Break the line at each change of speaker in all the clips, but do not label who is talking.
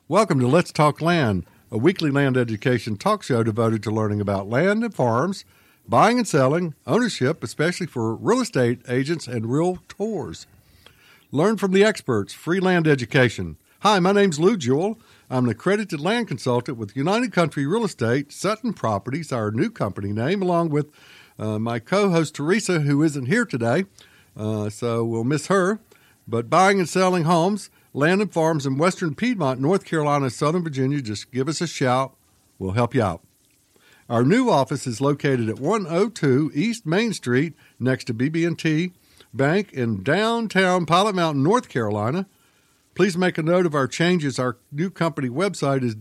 Welcome to Let's Talk Land, a weekly land education talk show devoted to learning about land and farms, buying and selling, ownership, especially for real estate agents and realtors. Learn from the experts, free land education. Hi, my name's Lou Jewell. I'm an accredited land consultant with United Country Real Estate, Sutton Properties, our new company name, along with my co-host Teresa, who isn't here today, so we'll miss her. But buying and selling homes, land and farms in western Piedmont, North Carolina, Southern Virginia, just give us a shout. We'll help you out. Our new office is located at 102 East Main Street next to BB&T Bank in downtown Pilot Mountain, North Carolina. Please make a note of our changes. Our new company website is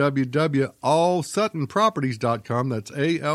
www.allsuttonproperties.com. That's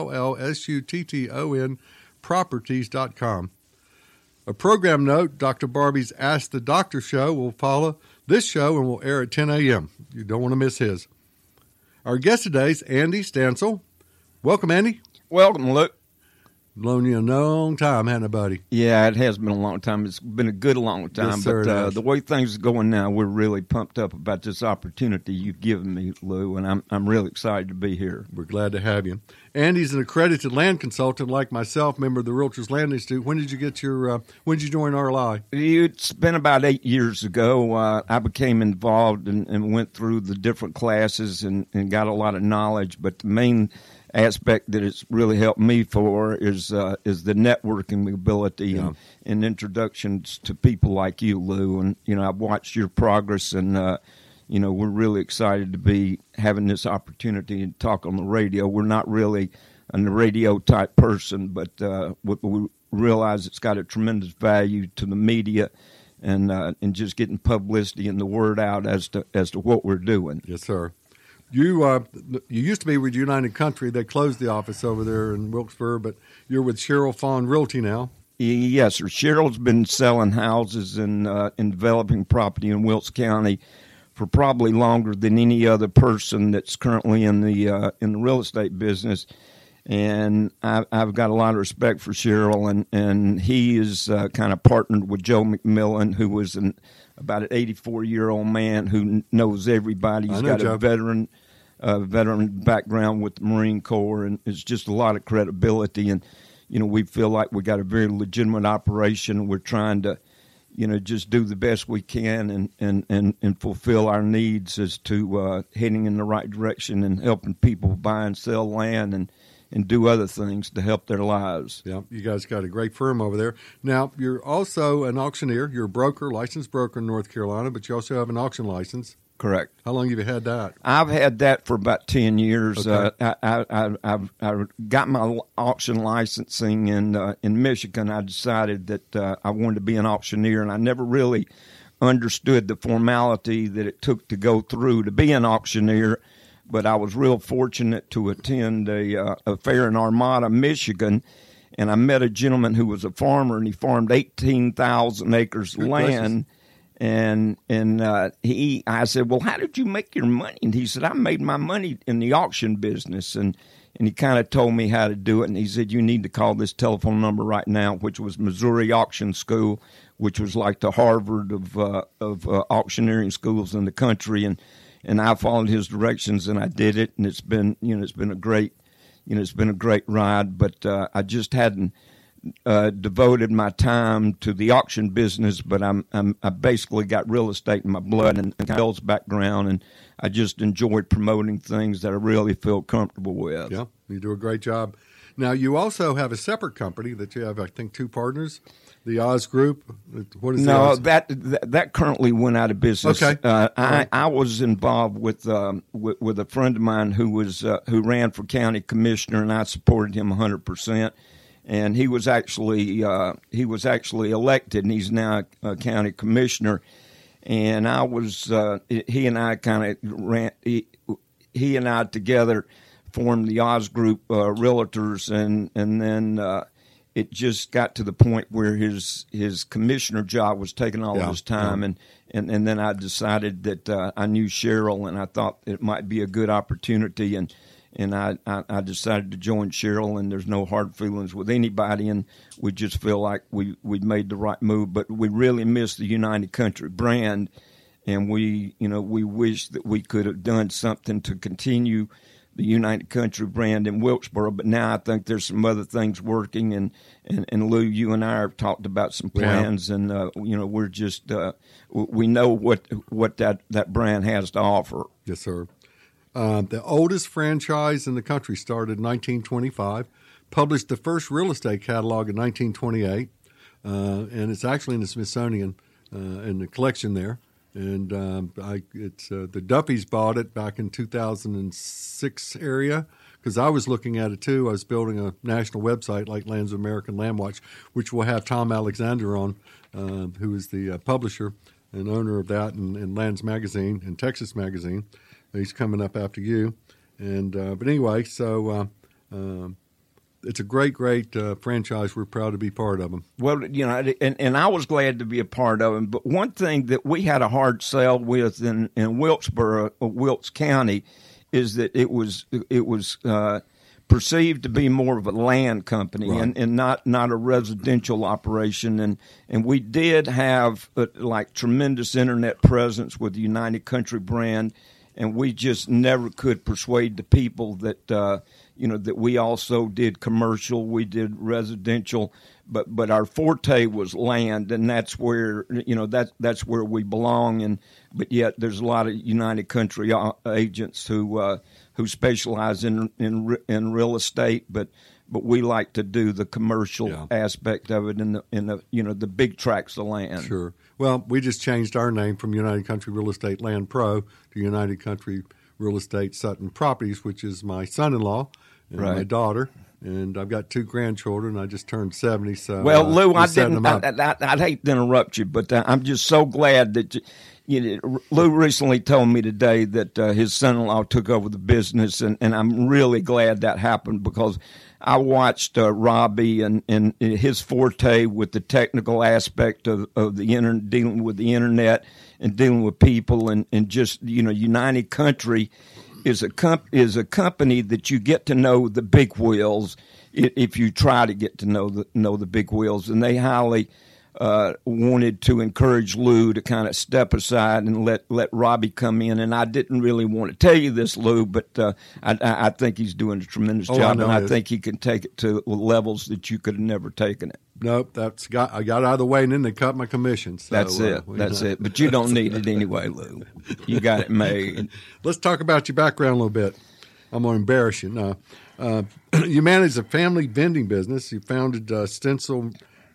ALLSUTTON properties.com. A program note, Dr. Barbie's Ask the Doctor show will follow this show and will air at 10 a.m. You don't want to miss his. Our guest today is Andy Stansel. Welcome, Andy.
Welcome, Luke.
Known you a long time, hasn't it, buddy?
Yeah, it has been a long time. It's been a good long time.
Yes, sir,
but the way things are going now, we're really pumped up about this opportunity you've given me, Lou, and I'm really excited to be here.
We're glad to have you. Andy's an accredited land consultant like myself, member of the Realtors Land Institute. When did you get when did you join RLI?
It's been about 8 years ago. I became involved and went through the different classes and got a lot of knowledge, but the main aspect that it's really helped me for is the networking ability and introductions to people like you, Lou. And, I've watched your progress, and, we're really excited to be having this opportunity to talk on the radio. We're not really a radio-type person, but we realize it's got a tremendous value to the media and just getting publicity and the word out as to what we're doing.
Yes, sir. You used to be with United Country. They closed the office over there in Wilkesboro, but you're with Cheryl Fawn Realty now.
Yes, sir. Cheryl's been selling houses and developing property in Wilkes County for probably longer than any other person that's currently in the real estate business. And I've got a lot of respect for Cheryl, and he is kind of partnered with Joe McMillan, who was about an 84-year-old man who knows everybody. He's got a veteran background with the Marine Corps, and it's just a lot of credibility. And, we feel like we got a very legitimate operation. We're trying to, just do the best we can and fulfill our needs as to heading in the right direction and helping people buy and sell land and do other things to help their lives.
Yeah, you guys got a great firm over there. Now, you're also an auctioneer. You're a broker, licensed broker in North Carolina, but you also have an auction license.
Correct.
How long have you had that?
I've had that for about 10 years.
Okay.
I got my auction licensing in Michigan. I decided that I wanted to be an auctioneer, and I never really understood the formality that it took to go through to be an auctioneer. But I was real fortunate to attend a fair in Armada, Michigan, and I met a gentleman who was a farmer, and he farmed 18,000 acres of land. And I said, well, how did you make your money? And he said, I made my money in the auction business. And he kind of told me how to do it. And he said, you need to call this telephone number right now, which was Missouri Auction School, which was like the Harvard of auctioneering schools in the country. And I followed his directions, and I did it, and it's been a great ride. But I just hadn't devoted my time to the auction business. But I basically got real estate in my blood and Bill's background, and I just enjoyed promoting things that I really feel comfortable with.
Yeah, you do a great job. Now, you also have a separate company that you have, I think, two partners. The Oz Group. What is
no?
The Oz?
That currently went out of business.
Okay.
I was involved with a friend of mine who ran for county commissioner, and I supported him 100%. And he was actually elected, and he's now a county commissioner. And I was he and I kind of ran. He and I together formed the Oz Group Realtors, and then. It just got to the point where his commissioner job was taking all of his time, and then I decided that I knew Cheryl, and I thought it might be a good opportunity, and I decided to join Cheryl, and there's no hard feelings with anybody, and we just feel like we'd made the right move, but we really miss the United Country brand, and we wish that we could have done something to continue the United Country brand in Wilkesboro, but now I think there's some other things working, and Lou, you and I have talked about some plans, and we're just we know what that brand has to offer.
Yes, sir. The oldest franchise in the country started in 1925, published the first real estate catalog in 1928, and it's actually in the Smithsonian in the collection there. And the Duffys bought it back in 2006 area, because I was looking at it too. I was building a national website like Lands of America and Land Watch, which will have Tom Alexander on, who is the publisher and owner of that and Lands Magazine and Texas Magazine. He's coming up after you. And but anyway, so it's a great franchise. We're proud to be part of them.
Well, and I was glad to be a part of them. But one thing that we had a hard sell with in Wilkesboro, Wilkes County, is that it was perceived to be more of a land company, right, and not a residential operation. And we did have tremendous internet presence with the United Country brand, and we just never could persuade the people that that we also did commercial, we did residential, but our forte was land, and that's where that's where we belong. But yet there's a lot of United Country agents who specialize in real estate, but we like to do the commercial aspect of it in the big tracts of land.
Sure. Well, we just changed our name from United Country Real Estate Land Pro to United Country Real Estate Sutton Properties, which is my son-in-law and my daughter, and I've got 2 grandchildren. I just turned 70, so
well, Lou, I'd hate to interrupt you, but I'm just so glad that Lou recently told me today that his son-in-law took over the business, and I'm really glad that happened, because I watched Robbie and his forte with the technical aspect of the dealing with the internet and dealing with people, and just United Country is a company that you get to know the big wheels if you try to get to know the big wheels, and they highly wanted to encourage Lou to kind of step aside and let Robbie come in. And I didn't really want to tell you this, Lou, but I think he's doing a tremendous job, and I think he can take it to levels that you could have never taken it.
Nope, I got out of the way, and then they cut my commission. So,
that's it. But you don't need it anyway, Lou. You got it made.
Let's talk about your background a little bit. I'm going to embarrass you. No. You manage a family vending business. You founded Stencil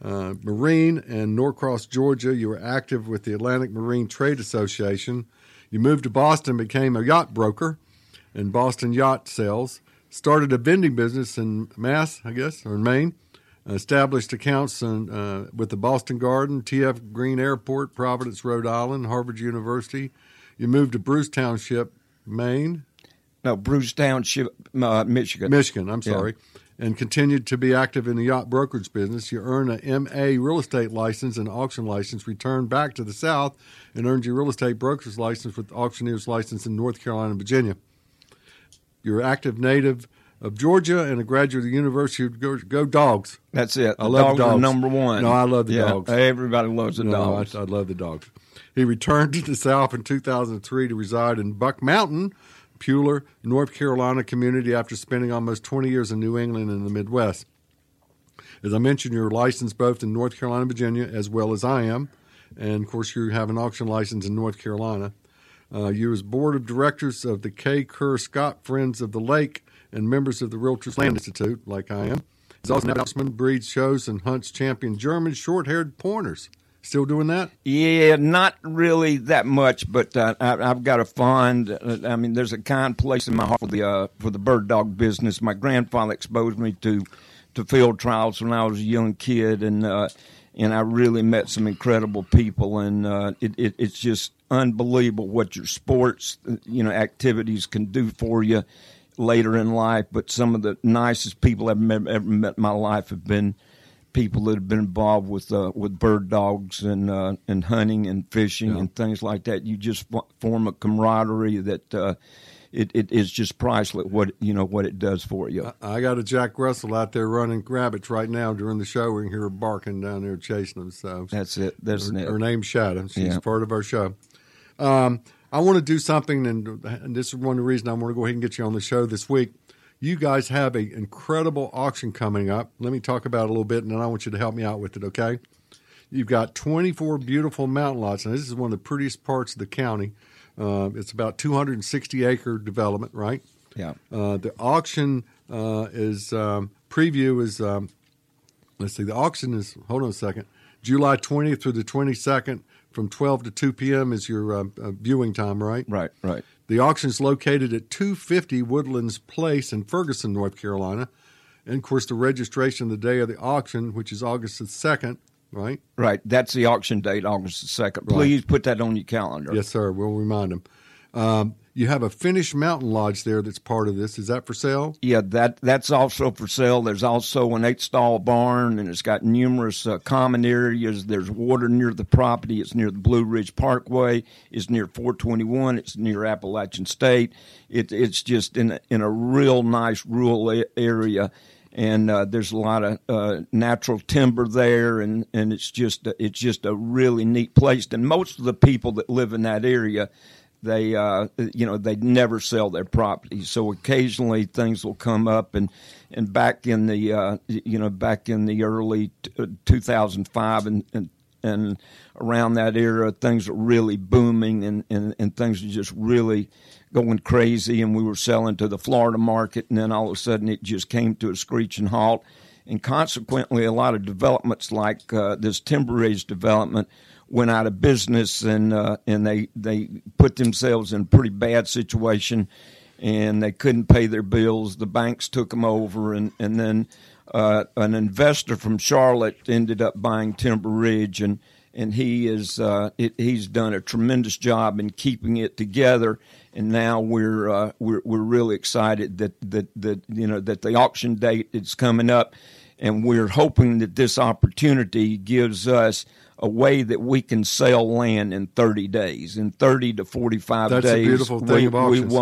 Marine in Norcross, Georgia. You were active with the Atlantic Marine Trade Association. You moved to Boston, became a yacht broker in Boston Yacht Sales. Started a vending business in Mass, I guess, or in Maine. Established accounts with the Boston Garden, T.F. Green Airport, Providence, Rhode Island, Harvard University. You moved to Bruce Township, Maine.
No, Bruce Township, Michigan.
Michigan, I'm sorry. Yeah. And continued to be active in the yacht brokerage business. You earned an M.A. real estate license and auction license, returned back to the South, and earned your real estate broker's license with auctioneer's license in North Carolina and Virginia. You're an active native of Georgia and a graduate of the University of Go Dogs.
That's it.
I love
dogs. Are number one.
No, I love the dogs.
Everybody loves the dogs.
I love the dogs. He returned to the South in 2003 to reside in Buck Mountain, Puyallup, North Carolina community after spending almost 20 years in New England and the Midwest. As I mentioned, you're licensed both in North Carolina and Virginia, as well as I am. And, of course, you have an auction license in North Carolina. You was board of directors of the K. Kerr Scott Friends of the Lake and members of the Realtors Land Institute, like I am. He's also an outdoorsman, breeds, shows, and hunts champion German short-haired pointers. Still doing that?
Yeah, not really that much, but I've got a fond. There's a kind place in my heart for the bird dog business. My grandfather exposed me to field trials when I was a young kid, and I really met some incredible people, and it's just unbelievable what your sports activities can do for you later in life. But some of the nicest people I've ever met in my life have been people that have been involved with bird dogs and hunting and fishing and things like that. You just form a camaraderie that it is just priceless. What it does for you.
I got a Jack Russell out there running rabbits right now during the show. We can hear her barking down there chasing them. So
that's it. Her
name's Shadow. She's part of our show. I want to do something, and this is one of the reasons I want to go ahead and get you on the show this week. You guys have an incredible auction coming up. Let me talk about it a little bit, and then I want you to help me out with it, okay? You've got 24 beautiful mountain lots, and this is one of the prettiest parts of the county. It's about 260-acre development, right?
Yeah.
The auction preview is, let's see, the auction is, hold on a second, July 20th through the 22nd from 12 to 2 p.m. is your viewing time, right?
Right.
The auction is located at 250 Woodlands Place in Ferguson, North Carolina. And, of course, the registration the day of the auction, which is August the 2nd, right?
Right. That's the auction date, August the 2nd. Please put that on your calendar.
Yes, sir. We'll remind them. You have a finished mountain lodge there that's part of this. Is that for sale?
Yeah, that's also for sale. There's also an 8-stall barn, and it's got numerous common areas. There's water near the property. It's near the Blue Ridge Parkway. It's near 421. It's near Appalachian State. It's just in a real nice rural area. And there's a lot of natural timber there, and it's just a really neat place. And most of the people that live in that area, they never sell their property. So occasionally things will come up, and back in the early 2005 and around that era, things were really booming, and things were just really going crazy, and we were selling to the Florida market, and then all of a sudden it just came to a screeching halt. And consequently, a lot of developments like this Timber Ridge development went out of business, and they put themselves in a pretty bad situation, and they couldn't pay their bills. The banks took them over, and then an investor from Charlotte ended up buying Timber Ridge, and he's done a tremendous job in keeping it together. And now we're really excited that the auction date is coming up, and we're hoping that this opportunity gives us a way that we can sell land in 30 days, in 30 to 45
days.
That's
a beautiful thing of auctions.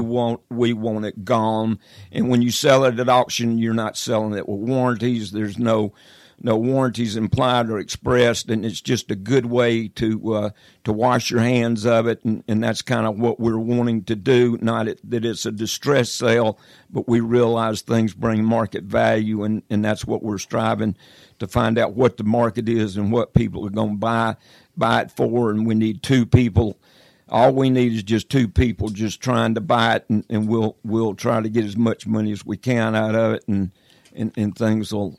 We want it gone. And when you sell it at auction, you're not selling it with warranties. There's no warranties implied or expressed, and it's just a good way to wash your hands of it, and that's kind of what we're wanting to do. Not that it's a distress sale, but we realize things bring market value, and that's what we're striving to find out what the market is and what people are going to buy it for, and we need two people. All we need is just two people just trying to buy it, and we'll try to get as much money as we can out of it, and things will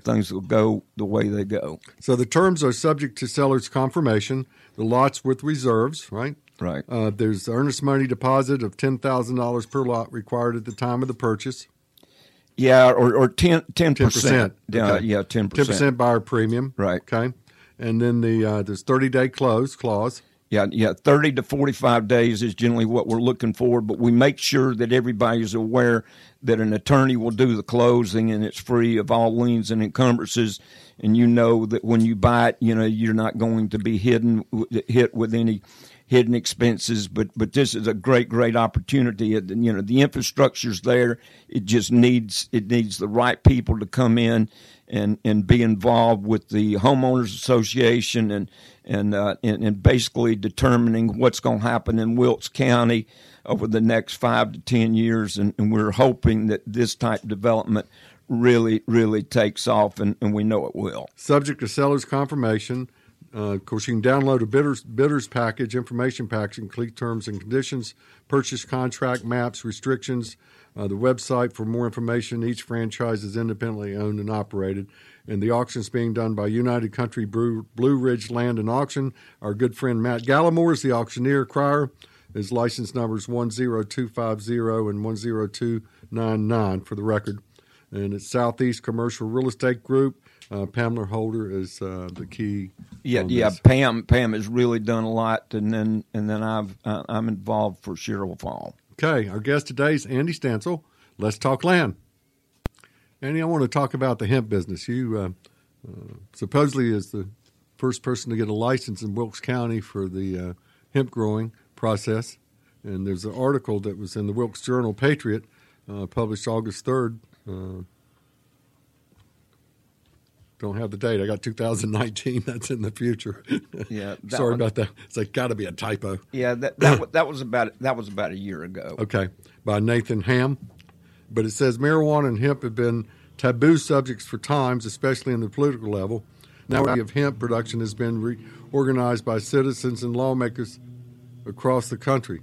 go the way they go.
So the terms are subject to seller's confirmation. The lots with reserves, right?
Right.
There's earnest money deposit of $10,000 per lot required at the time of the purchase.
Yeah, or 10%.
10%. Okay.
Yeah, 10%.
10% buyer premium.
Right.
Okay. And then there's 30-day close clause.
Yeah, 30 to 45 days is generally what we're looking for, but we make sure that everybody's aware that an attorney will do the closing, and it's free of all liens and encumbrances, and you know that when you buy it, you're not going to be hit with any hidden expenses, but this is a great opportunity. The infrastructure's there. It just needs the right people to come in and be involved with the homeowners association and basically determining what's going to happen in Wilkes County over the next 5 to 10 years, and we're hoping that this type of development really takes off, and we know it will.
Subject to seller's confirmation. Of course, you can download a bidders package, information package, include terms and conditions, purchase contract, maps, restrictions, the website for more information. Each franchise is independently owned and operated. And the auction is being done by United Country Blue Ridge Land and Auction. Our good friend Matt Gallimore is the auctioneer. Crier. His license numbers 10250 and 10299 for the record. And it's Southeast Commercial Real Estate Group. Pamela Holder is the key.
Yeah. Pam has really done a lot, and then I'm involved for Sherrill Fall.
Okay, our guest today is Andy Stansel. Let's talk land. Andy, I want to talk about the hemp business. You supposedly is the first person to get a license in Wilkes County for the hemp growing process, and there's an article that was in the Wilkes Journal Patriot, published August 3rd. don't have the date. I got 2019. That's in the future.
Yeah,
sorry about that. It's like got to be a typo.
Yeah, that was about a year ago.
Okay, by Nathan Ham. But it says marijuana and hemp have been taboo subjects for times, especially in the political level. Now, of hemp production has been reorganized by citizens and lawmakers across the country.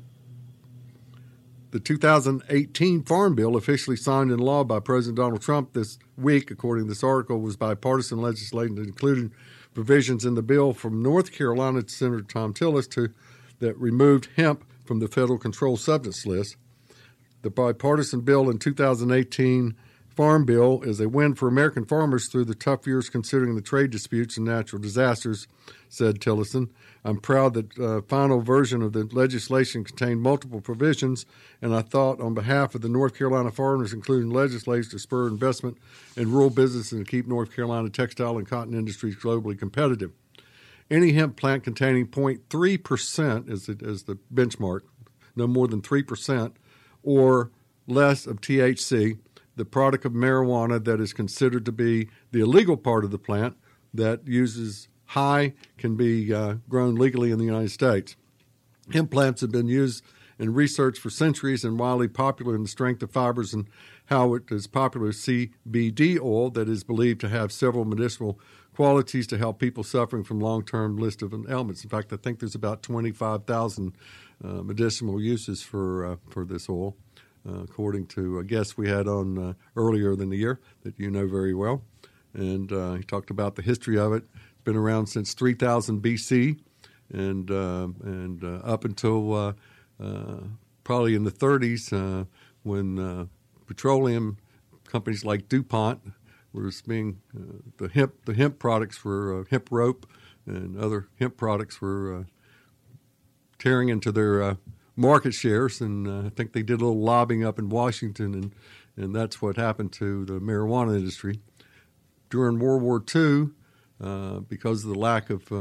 The 2018 Farm Bill, officially signed into law by President Donald Trump this week, according to this article, was bipartisan legislation that included provisions in the bill from North Carolina Senator Thom Tillis that removed hemp from the federal controlled substance list. The bipartisan bill in 2018 Farm Bill is a win for American farmers through the tough years considering the trade disputes and natural disasters, said Tillerson. I'm proud that the final version of the legislation contained multiple provisions, and I thought on behalf of the North Carolina farmers, including legislation to spur investment in rural business and to keep North Carolina textile and cotton industries globally competitive. Any hemp plant containing 0.3% is the benchmark, no more than 3%, or less of THC, the product of marijuana that is considered to be the illegal part of the plant that uses high can be grown legally in the United States. Hemp plants have been used in research for centuries and widely popular in the strength of fibers and how it is popular with CBD oil that is believed to have several medicinal qualities to help people suffering from long-term list of ailments. In fact, I think there's about 25,000 medicinal uses for this oil. According to a guest we had on earlier in the year that you know very well. And he talked about the history of it. It's been around since 3000 BC and up until probably in the 30s when petroleum companies like DuPont were being the hemp products were hemp rope and other hemp products were tearing into their market shares, and I think they did a little lobbying up in Washington, and that's what happened to the marijuana industry. During World War II, because of the lack of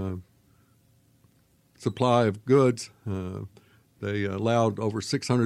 supply of goods, they allowed over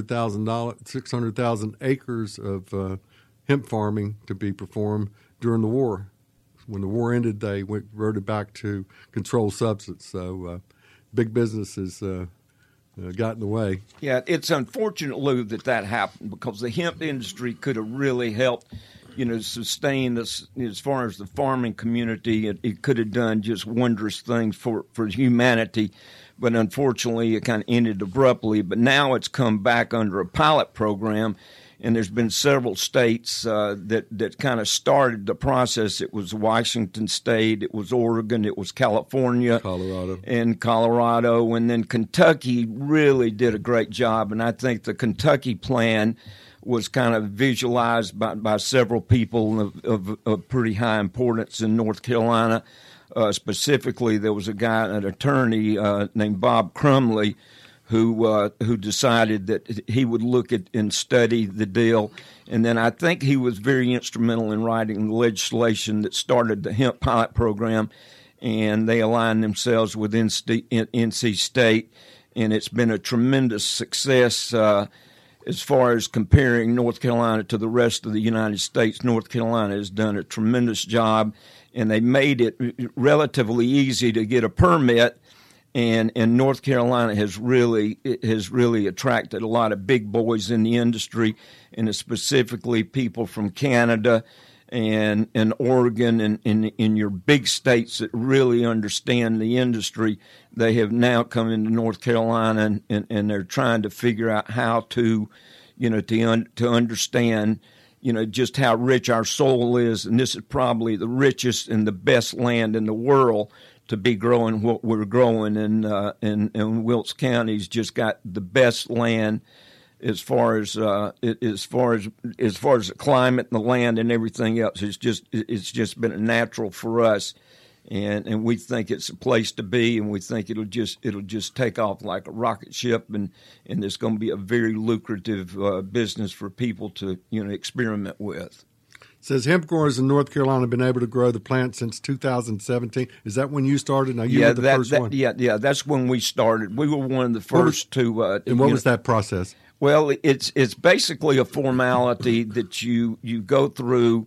600,000 acres of hemp farming to be performed during the war. When the war ended, they reverted back to controlled substance. So big business is got in the way.
Yeah, it's unfortunate, Lou, that happened because the hemp industry could have really helped, sustain us as far as the farming community. It could have done just wondrous things for humanity, but unfortunately it kind of ended abruptly. But now it's come back under a pilot program, and there's been several states that kind of started the process. It was Washington State, it was Oregon, it was California, Colorado, and then Kentucky really did a great job. And I think the Kentucky plan was kind of visualized by several people of pretty high importance in North Carolina. Specifically, there was an attorney named Bob Crumley, who decided that he would look at and study the deal. And then I think he was very instrumental in writing the legislation that started the hemp pilot program, and they aligned themselves with NC State, and it's been a tremendous success as far as comparing North Carolina to the rest of the United States. North Carolina has done a tremendous job, and they made it relatively easy to get a permit. And North Carolina has really attracted a lot of big boys in the industry, and specifically people from Canada and Oregon and in your big states that really understand the industry. They have now come into North Carolina and they're trying to figure out how to understand just how rich our soil is, and this is probably the richest and the best land in the world to be growing what we're growing, and Wilkes County's just got the best land as far as the climate and the land and everything else. It's just been a natural for us, and we think it's a place to be, and we think it'll just take off like a rocket ship, and it's going to be a very lucrative business for people to experiment with.
It says hemp growers in North Carolina have been able to grow the plant since 2017. Is that when you started? Now, you were the first one. Yeah,
that's when we started. We were one of the first to.
And what was that process?
Well, it's basically a formality that you go through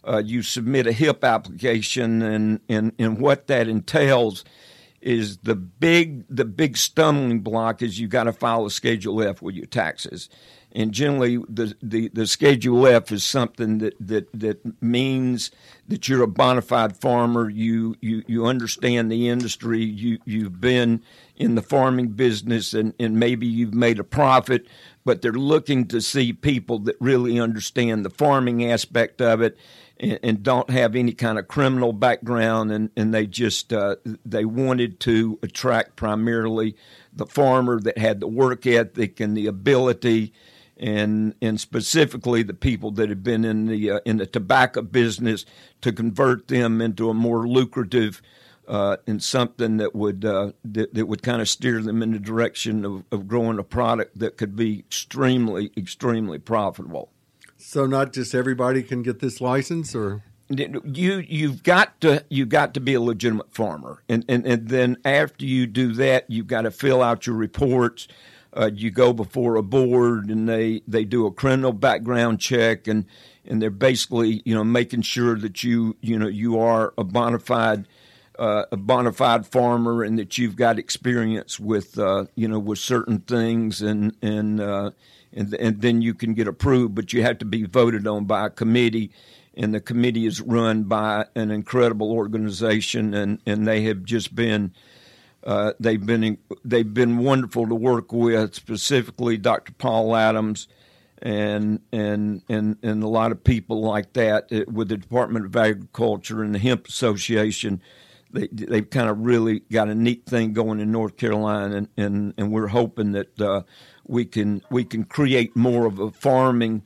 you submit a HIP application, and what that entails is the big stumbling block is you got to file a Schedule F with your taxes. And generally, the Schedule F is something that means that you're a bona fide farmer. You understand the industry. You've been in the farming business, and maybe you've made a profit. But they're looking to see people that really understand the farming aspect of it, and don't have any kind of criminal background. And they just they wanted to attract primarily the farmer that had the work ethic and the ability. And specifically the people that have been in the tobacco business, to convert them into a more lucrative and something that would kind of steer them in the direction of growing a product that could be extremely profitable.
So not just everybody can get this license, or
you've got to be a legitimate farmer, and then after you do that, you've got to fill out your reports. You go before a board, and they do a criminal background check, and they're basically making sure that you are a bona fide farmer, and that you've got experience with with certain things, and then you can get approved. But you have to be voted on by a committee, and the committee is run by an incredible organization, and they have just been. They've been wonderful to work with, specifically Dr. Paul Adams and a lot of people like that with the Department of Agriculture and the Hemp Association. They've kind of really got a neat thing going in North Carolina, and we're hoping that we can create more of a farming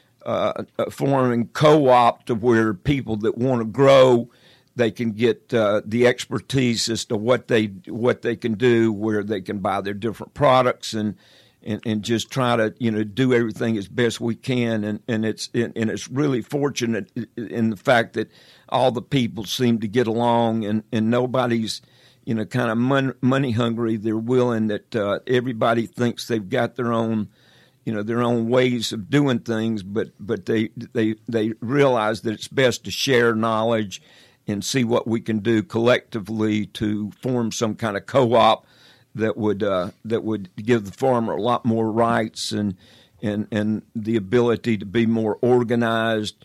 co-op to where people that want to grow, they can get the expertise as to what they can do, where they can buy their different products, and just try to do everything as best we can. And it's really fortunate in the fact that all the people seem to get along, and nobody's kind of money hungry. They're willing, that everybody thinks they've got their own ways of doing things, but they realize that it's best to share knowledge and see what we can do collectively to form some kind of co-op that would give the farmer a lot more rights and the ability to be more organized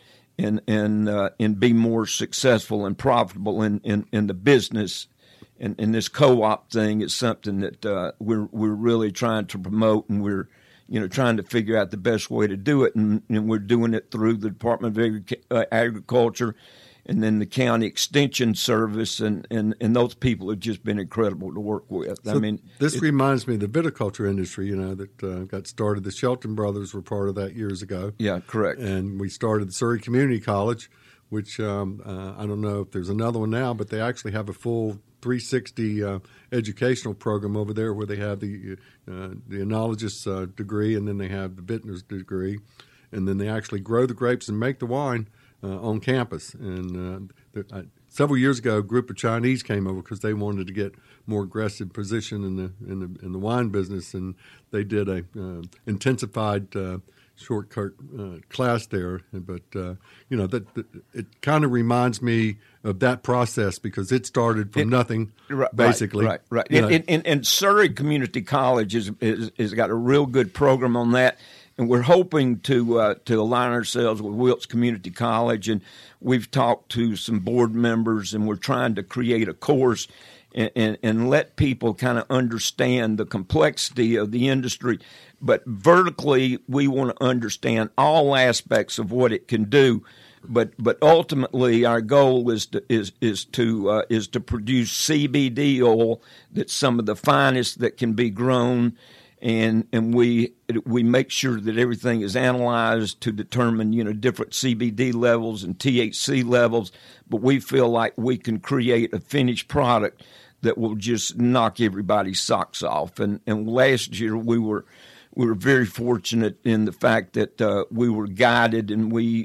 and be more successful and profitable in the business. And this co-op thing is something that we're really trying to promote, and we're trying to figure out the best way to do it, and we're doing it through the Department of Agriculture. And then the county extension service, and those people have just been incredible to work with.
So this reminds me of the viticulture industry, that got started. The Shelton brothers were part of that years ago.
Yeah, correct.
And we started the Surrey Community College, which I don't know if there's another one now, but they actually have a full 360 educational program over there, where they have the enologist degree, and then they have the vintner's degree, and then they actually grow the grapes and make the wine on campus. And several years ago, a group of Chinese came over because they wanted to get more aggressive position in the wine business, and they did a intensified shortcut class there. But that it kind of reminds me of that process, because it started from nothing, basically.
Right. And Surrey Community College has got a real good program on that. And we're hoping to align ourselves with Wilkes Community College, and we've talked to some board members, and we're trying to create a course and let people kind of understand the complexity of the industry. But vertically, we want to understand all aspects of what it can do. But ultimately, our goal is to produce CBD oil that's some of the finest that can be grown. And we make sure that everything is analyzed to determine different CBD levels and THC levels, but we feel like we can create a finished product that will just knock everybody's socks off. And last year we were very fortunate in the fact that we were guided, and we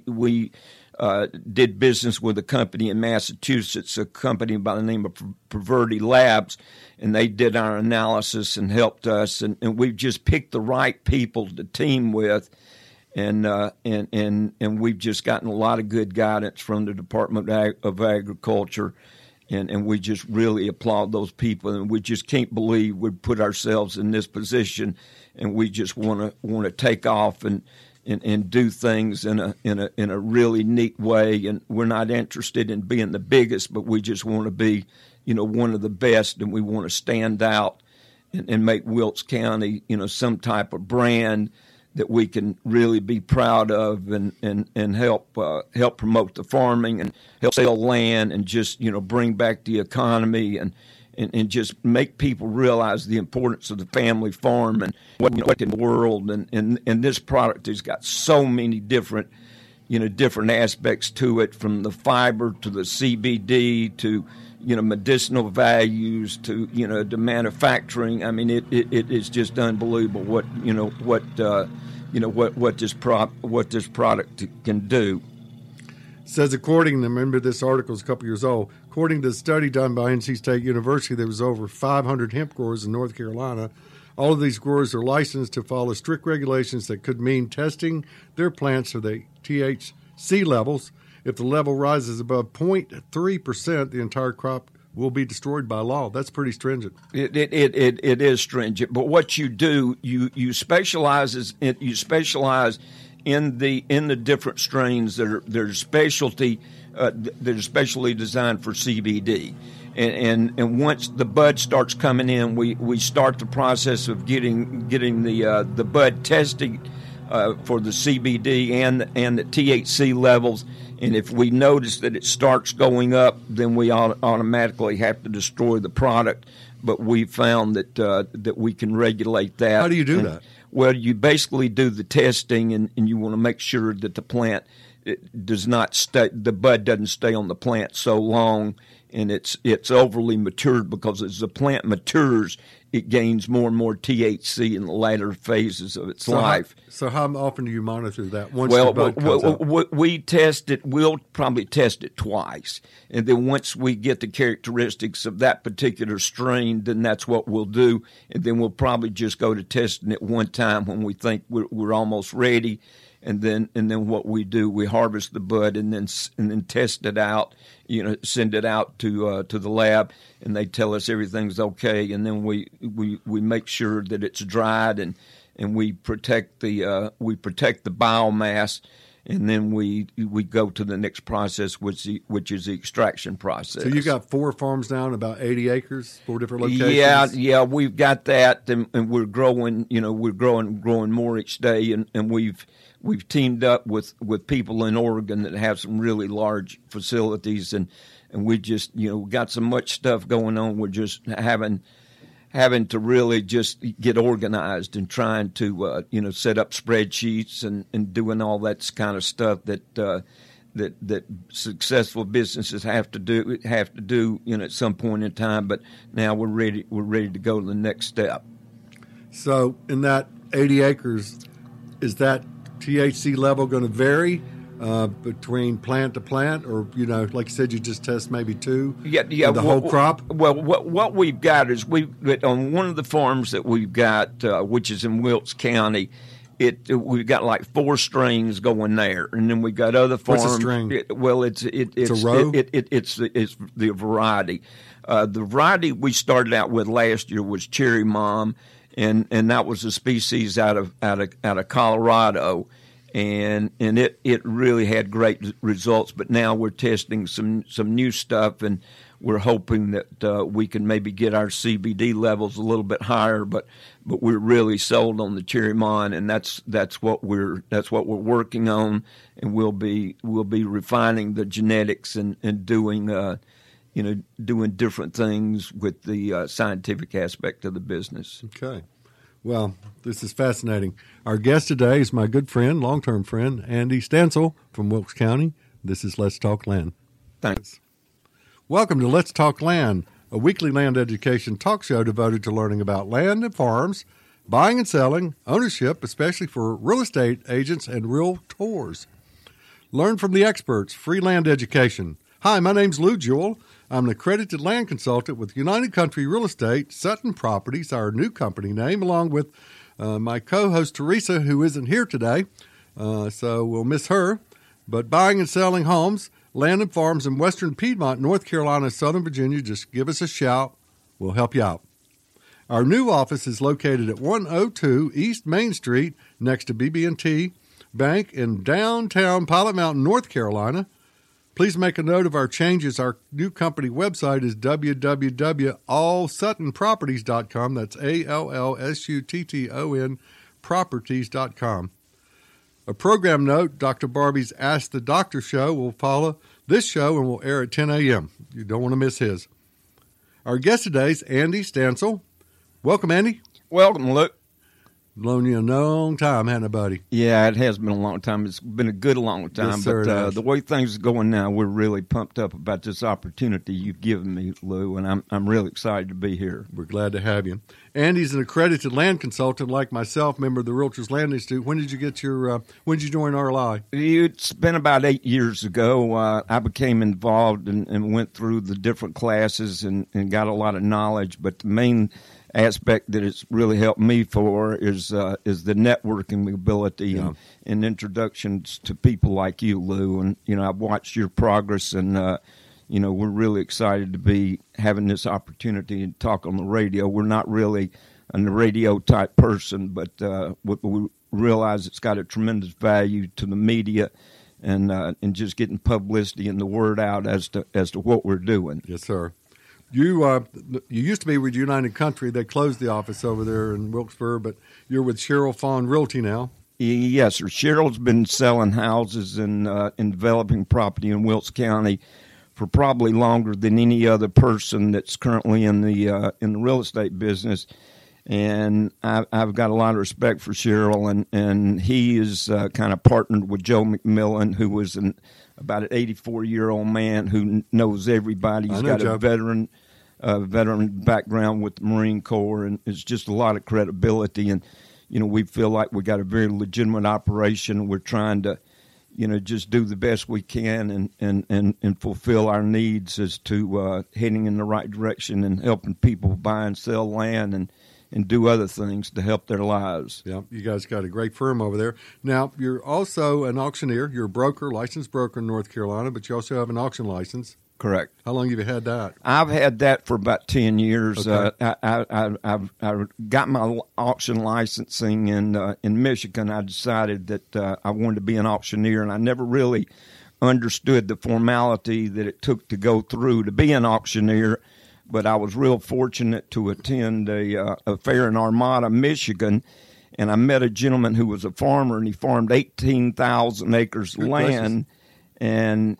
did business with a company in Massachusetts, a company by the name of Perverti Labs, and they did our analysis and helped us. And we've just picked the right people to team with, and we've just gotten a lot of good guidance from the Department of Agriculture, and we just really applaud those people, and we just can't believe we put ourselves in this position, and we just want to take off and do things in a really neat way. And we're not interested in being the biggest, but we just want to be, one of the best, and we want to stand out and make Wilkes County, some type of brand that we can really be proud of, and help promote the farming and help sell land, and just bring back the economy, and just make people realize the importance of the family farm and what in the world. And this product has got so many different aspects to it, from the fiber to the CBD to medicinal values to the manufacturing. I mean, it is just unbelievable what this product can do.
Says according to, remember this article is a couple years old, according to a study done by NC State University, there was over 500 hemp growers in North Carolina. All of these growers are licensed to follow strict regulations that could mean testing their plants for the THC levels. If the level rises above 0.3%, the entire crop will be destroyed by law. That's pretty stringent.
It is stringent. But what you do, you specialize in the different strains that are specialty that are specially designed for CBD. And once the bud starts coming in, we start the process of getting the bud testing for the CBD and the THC levels. And if we notice that it starts going up, then we automatically have to destroy the product. But we found that we can regulate that.
How do you do that?
Well, you basically do the testing, and you want to make sure that the plant does not stay, the bud doesn't stay on the plant so long, and it's overly matured, because as the plant matures, it gains more and more THC in the later phases of its life.
So how often do you monitor that? Once the bud comes out?
We test it. We'll probably test it twice, and then once we get the characteristics of that particular strain, then that's what we'll do, and then we'll probably just go to testing it one time when we think we're almost ready. And then what we do, we harvest the bud and then test it out, send it out to the lab, and they tell us everything's okay. And then we make sure that it's dried, and we protect the biomass, and then we go to the next process, which is the extraction process.
So you got 4 farms down, about 80 acres, 4 different locations.
Yeah, we've got that, and we're growing. We're growing more each day, and we've teamed up with people in Oregon that have some really large facilities, and we just got so much stuff going on. We're just having to really just get organized and trying to set up spreadsheets and doing all that kind of stuff that successful businesses have to do at some point in time. But now we're ready to go to the next step.
So in that 80 acres, is that THC level going to vary between plant to plant, or like you said, you just test maybe 2?
Yeah.
The whole crop.
Well, what we've got is on one of the farms that we've got, which is in Wilkes County, we've got like 4 strains going there, and then we got other farms.
What's a strain?
It's
a row.
It's the variety. The variety we started out with last year was Cherry Mom. And that was a species out of Colorado, and it really had great results. But now we're testing some new stuff, and we're hoping that we can maybe get our CBD levels a little bit higher. But we're really sold on the Cherry Mon, and that's what we're working on, and we'll be refining the genetics and doing doing different things with the scientific aspect of the business.
Okay. Well, this is fascinating. Our guest today is my good friend, long-term friend, Andy Stansel from Wilkes County. This is Let's Talk Land.
Thanks.
Welcome to Let's Talk Land, a weekly land education talk show devoted to learning about land and farms, buying and selling, ownership, especially for real estate agents and realtors. Learn from the experts, free land education. Hi, my name's Lou Jewell. I'm an accredited land consultant with United Country Real Estate, Sutton Properties, our new company name, along with my co-host Teresa, who isn't here today. so we'll miss her. But buying and selling homes, land and farms in western Piedmont, North Carolina, Southern Virginia, just give us a shout. We'll help you out. Our new office is located at 102 East Main Street next to BB&T Bank in downtown Pilot Mountain, North Carolina. Please make a note of our changes. Our new company website is www.allsuttonproperties.com. That's ALLSUTTON properties.com. A program note, Dr. Barbie's Ask the Doctor show will follow this show and will air at 10 a.m. You don't want to miss his. Our guest today is Andy Stansel. Welcome, Andy.
Welcome, Luke.
Known you a long time, hasn't it, buddy?
Yeah, it has been a long time. It's been a good long time.
Yes, sir,
but the way things are going now, we're really pumped up about this opportunity you've given me, Lou, and I'm really excited to be here.
We're glad to have you. Andy's an accredited land consultant like myself, member of the Realtors Land Institute. When did you get your? When did you join RLI?
It's been about 8 years ago. I became involved and went through the different classes and got a lot of knowledge. But the main aspect that it's really helped me for is the networking ability and introductions to people like you, Lou. And I've watched your progress, and we're really excited to be having this opportunity to talk on the radio. We're not really a radio type person, but we realize it's got a tremendous value to the media and just getting publicity and the word out as to what we're doing.
Yes, sir. You used to be with United Country. They closed the office over there in Wilkesboro, but you're with Cheryl Fawn Realty now.
Yes, sir. Cheryl's been selling houses and developing property in Wilkes County for probably longer than any other person that's currently in the real estate business. And I've got a lot of respect for Cheryl, and he is kind of partnered with Joe McMillan, who was about an 84-year-old man who knows everybody. He's got a veteran background with the Marine Corps, and it's just a lot of credibility. And we feel like we got a very legitimate operation. We're trying to just do the best we can and fulfill our needs as to heading in the right direction and helping people buy and sell land and do other things to help their lives.
Yeah, you guys got a great firm over there. Now, you're also an auctioneer. You're a broker, licensed broker in North Carolina, but you also have an auction license.
Correct.
How long have you had that?
I've had that for about 10 years.
Okay.
I got my auction licensing in Michigan. I decided that I wanted to be an auctioneer, and I never really understood the formality that it took to go through to be an auctioneer. But I was real fortunate to attend a fair in Armada, Michigan, and I met a gentleman who was a farmer, and he farmed 18,000 acres of land. And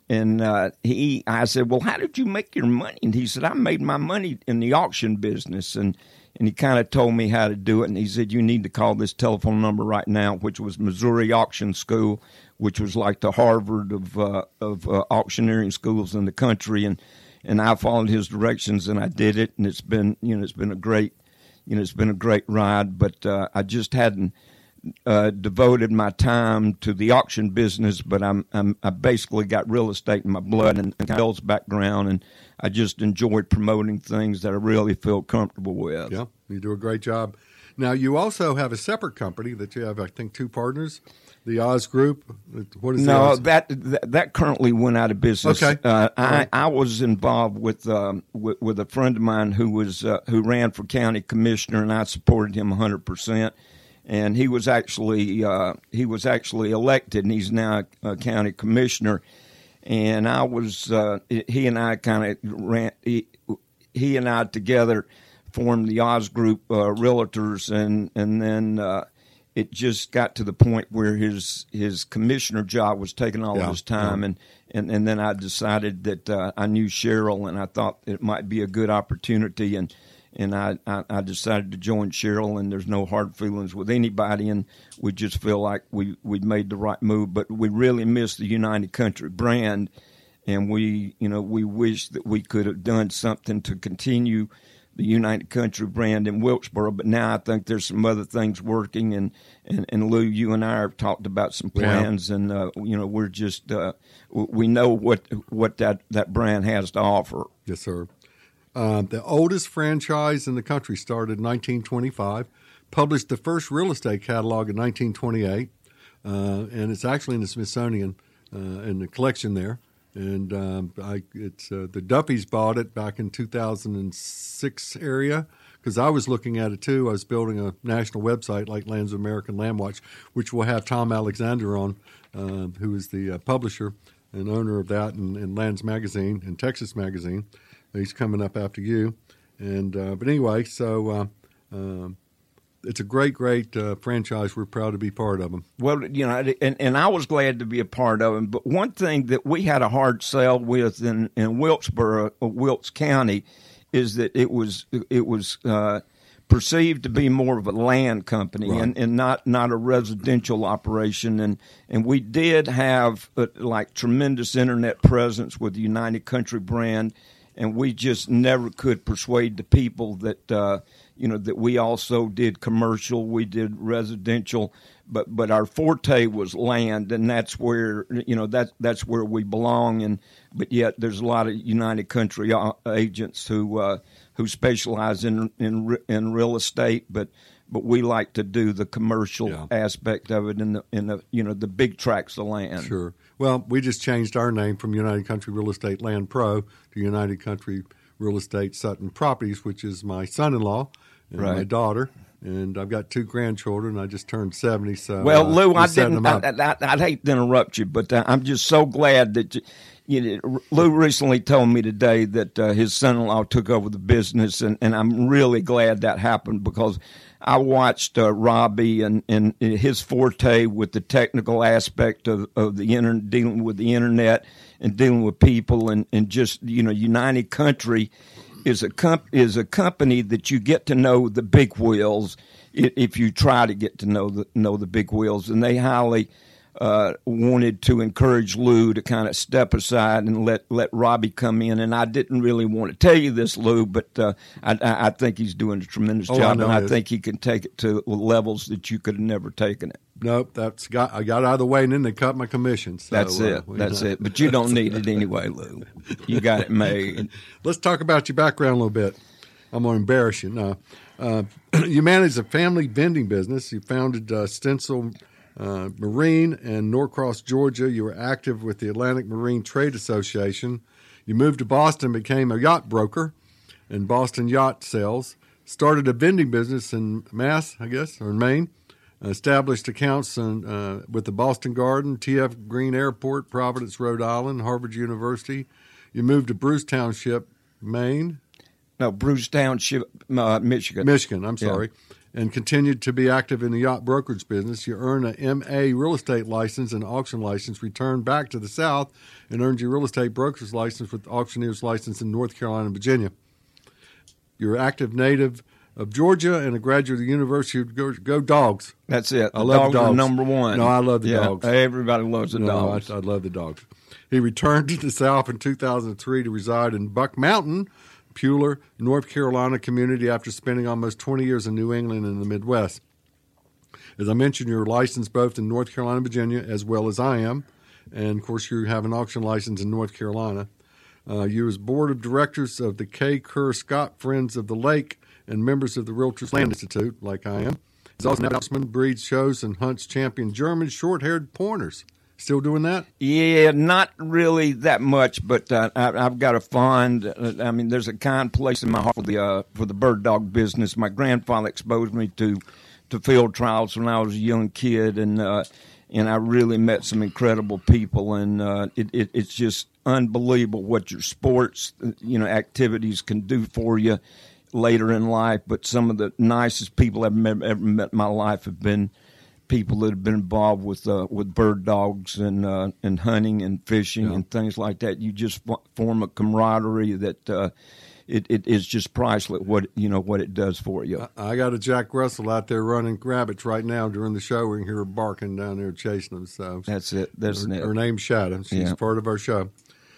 I said, well, how did you make your money? And he said, I made my money in the auction business. And he kind of told me how to do it. And he said, you need to call this telephone number right now, which was Missouri Auction School, which was like the Harvard of auctioneering schools in the country. And I followed his directions, and I did it, and it's been a great ride. But I just hadn't devoted my time to the auction business. But I basically got real estate in my blood and Bill's background, and I just enjoyed promoting things that I really feel comfortable with.
Yeah, you do a great job. Now, you also have a separate company that you have, I think, two partners. The Oz Group. What is
no?
Oz?
That currently went out of business.
Okay.
I was involved with a friend of mine who ran for county commissioner, and I supported him 100%. And he was actually elected, and he's now a county commissioner. And I was he and I kind of ran. He and I together formed the Oz Group Realtors, and then. It just got to the point where his commissioner job was taking all of his time, and then I decided that I knew Cheryl, and I thought it might be a good opportunity, and I decided to join Cheryl, and there's no hard feelings with anybody, and we just feel like we'd made the right move, but we really miss the United Country brand, and we wish that we could have done something to continue the United Country brand in Wilkesboro, but now I think there's some other things working, and Lou, you and I have talked about some plans, and we're just we know what that brand has to offer.
Yes, sir. The oldest franchise in the country started in 1925, published the first real estate catalog in 1928. and it's actually in the Smithsonian in the collection there. And the Duffys bought it back in 2006 area, because I was looking at it too. I was building a national website like Lands of America and Land Watch, which will have Tom Alexander on, who is the publisher and owner of that and Lands Magazine and Texas Magazine. He's coming up after you. And but anyway, so it's a great franchise. We're proud to be part of them.
Well, and I was glad to be a part of them. But one thing that we had a hard sell with in Wilkesboro, Wilkes County, is that it was perceived to be more of a land company, right, and not a residential operation. And we did have like tremendous internet presence with the United Country brand, and we just never could persuade the people that that we also did commercial, we did residential, but our forte was land, and that's where that's where we belong. But yet there's a lot of United Country agents who specialize in real estate, but we like to do the commercial aspect of it in the big tracts of land.
Sure. Well, we just changed our name from United Country Real Estate Land Pro to United Country Real Estate Sutton Properties, which is my son-in-law and my daughter. And I've got 2 grandchildren. I just turned 70. So
well, Lou, I'd hate to interrupt you, but I'm just so glad that Lou recently told me today that his son-in-law took over the business, and I'm really glad that happened, because I watched Robbie and his forte with the technical aspect of the dealing with the internet and dealing with people, and just United Country is a company that you get to know the big wheels if you try to get to know the big wheels, and they highly wanted to encourage Lou to kind of step aside and let Robbie come in. And I didn't really want to tell you this, Lou, but I think he's doing a tremendous job, and I think he can take it to levels that you could have never taken it.
Nope, I got out of the way, and then they cut my commission. So,
that's it. But you don't need it anyway, Lou. You got it made.
Let's talk about your background a little bit. I'm going to embarrass you now. You manage a family vending business. You founded Stencil Marine in Norcross, Georgia. You were active with the Atlantic Marine Trade Association. You moved to Boston, became a yacht broker in Boston Yacht Sales. Started a vending business in Mass, I guess, or in Maine. Established accounts with the Boston Garden, T.F. Green Airport, Providence, Rhode Island, Harvard University. You moved to Bruce Township, Maine.
No, Bruce Township, Michigan.
Michigan, I'm sorry. Yeah. And continued to be active in the yacht brokerage business. You earned an M.A. real estate license and auction license, returned back to the South, and earned your real estate broker's license with auctioneer's license in North Carolina and Virginia. You're an active native of Georgia and a graduate of the University of Go Dogs.
That's it.
I love
dogs. Are number one.
No, I love the dogs.
Everybody loves the dogs.
I love the dogs. He returned to the South in 2003 to reside in Buck Mountain, Puyallup, North Carolina community after spending almost 20 years in New England and the Midwest. As I mentioned, you're licensed both in North Carolina and Virginia, as well as I am. And, of course, you have an auction license in North Carolina. You was board of directors of the K. Kerr Scott Friends of the Lake and members of the Realtors Land Institute, like I am. He's also an outdoorsman, breeds, shows, and hunts champion German short-haired pointers. Still doing that?
Yeah, not really that much, but I've got a fond. There's a kind place in my heart for the bird dog business. My grandfather exposed me to field trials when I was a young kid, and I really met some incredible people, and it's just unbelievable what your sports activities can do for you later in life. But some of the nicest people I've ever met in my life have been people that have been involved with bird dogs and hunting and fishing and things like that. You just form a camaraderie that it is just priceless. What it does for you.
I got a Jack Russell out there running rabbits right now during the show. We can hear her barking down there chasing them. So
that's it.
Her name's Shadow. She's part of our show.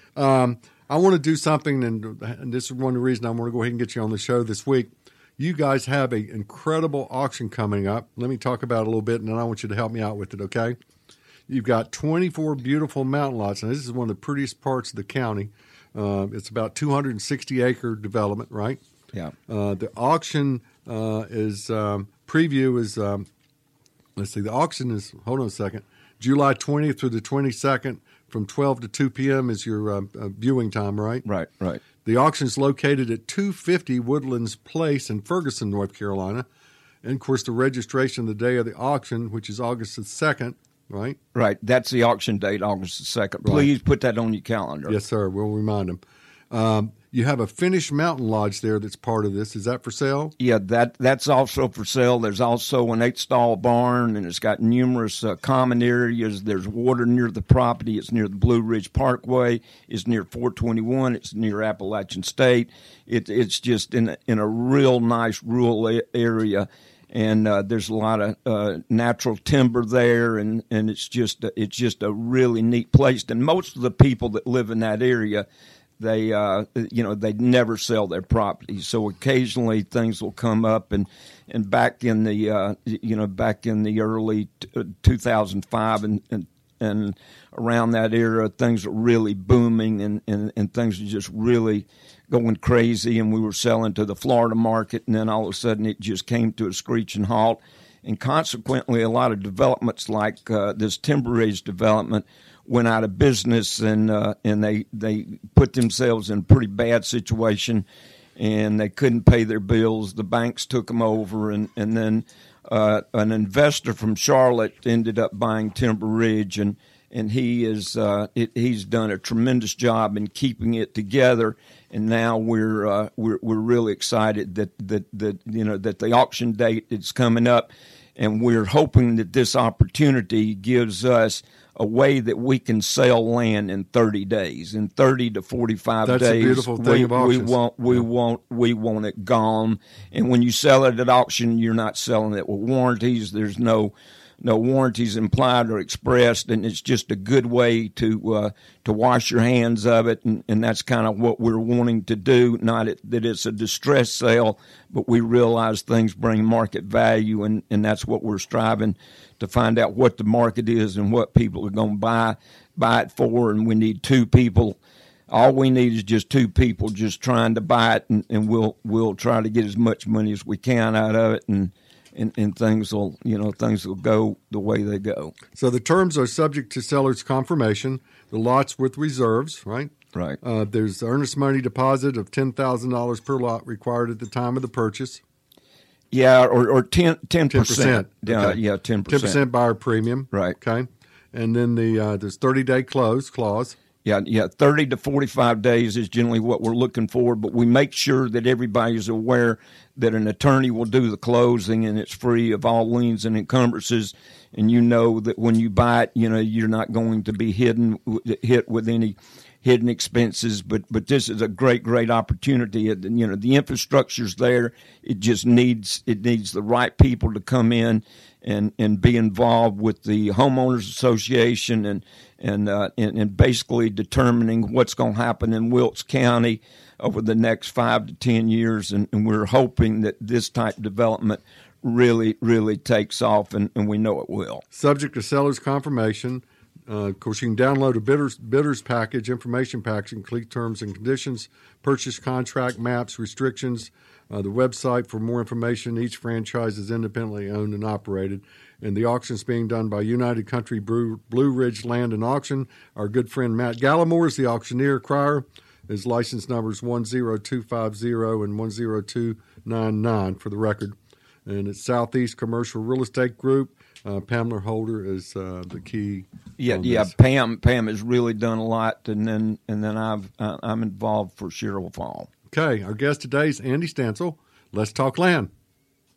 I want to do something, and this is one of the reasons I want to go ahead and get you on the show this week. You guys have an incredible auction coming up. Let me talk about it a little bit, and then I want you to help me out with it, okay? You've got 24 beautiful mountain lots, and this is one of the prettiest parts of the county. It's about 260-acre development, right?
Yeah.
The auction preview is let's see, the auction is, hold on a second, July 20th through the 22nd from 12 to 2 p.m. is your viewing time, right?
Right.
The auction is located at 250 Woodlands Place in Ferguson, North Carolina. And, of course, the registration the day of the auction, which is August the 2nd, right?
Right. That's the auction date, August the 2nd. Please put that on your calendar.
Yes, sir. We'll remind them. You have a finished mountain lodge there that's part of this. Is that for sale?
Yeah, that's also for sale. There's also an 8-stall barn, and it's got numerous common areas. There's water near the property. It's near the Blue Ridge Parkway. It's near 421. It's near Appalachian State. It's just in a real nice rural area, and there's a lot of natural timber there, and it's just a really neat place. And most of the people that live in that area, they never sell their property. So occasionally things will come up, and back in the early 2005 and around that era, things were really booming, and things were just really going crazy, and we were selling to the Florida market, and then all of a sudden it just came to a screeching halt, and consequently a lot of developments like this Timber Ridge development went out of business, and they put themselves in a pretty bad situation, and they couldn't pay their bills. The banks took them over, and then an investor from Charlotte ended up buying Timber Ridge, and he's done a tremendous job in keeping it together. And now we're really excited that the auction date is coming up, and we're hoping that this opportunity gives us a way that we can sell land in 30 days, in 30 to 45 days.
That's a beautiful thing of auctions.
We want it gone. And when you sell it at auction, you're not selling it with warranties. There's no warranties implied or expressed, and it's just a good way to wash your hands of it, and that's kind of what we're wanting to do. Not that it's a distress sale, but we realize things bring market value, and that's what we're striving to find out what the market is and what people are going to buy it for, and we need two people. All we need is just two people just trying to buy it, and we'll try to get as much money as we can out of it, and things will go the way they go.
So the terms are subject to seller's confirmation. The lots with reserves, right?
Right.
There's earnest money deposit of $10,000 per lot required at the time of the purchase.
Yeah, or 10%.
10%. Okay.
Yeah, 10%.
10% buyer premium.
Right.
Okay. And then there's 30-day close clause.
Yeah, 30 to 45 days is generally what we're looking for, but we make sure that everybody's aware that an attorney will do the closing, and it's free of all liens and encumbrances, and you know that when you buy it, you're not going to be hit with any hidden expenses, but this is a great opportunity. The infrastructure's there. It just needs the right people to come in and be involved with the homeowners association and basically determining what's going to happen in Wilkes County over the next 5 to 10 years, and we're hoping that this type of development really takes off, and we know it will.
Subject to seller's confirmation. Of course, you can download a bidders package, information package, include terms and conditions, purchase contract, maps, restrictions, the website for more information. Each franchise is independently owned and operated. And the auction is being done by United Country Blue Ridge Land and Auction. Our good friend Matt Gallimore is the auctioneer. Crier. His license numbers 10250 and 10299 for the record. And it's Southeast Commercial Real Estate Group. Pamela Holder is the key.
Yeah. Pam has really done a lot, and then I'm involved for Cheryl Fall.
Okay, our guest today is Andy Stansel. Let's talk land.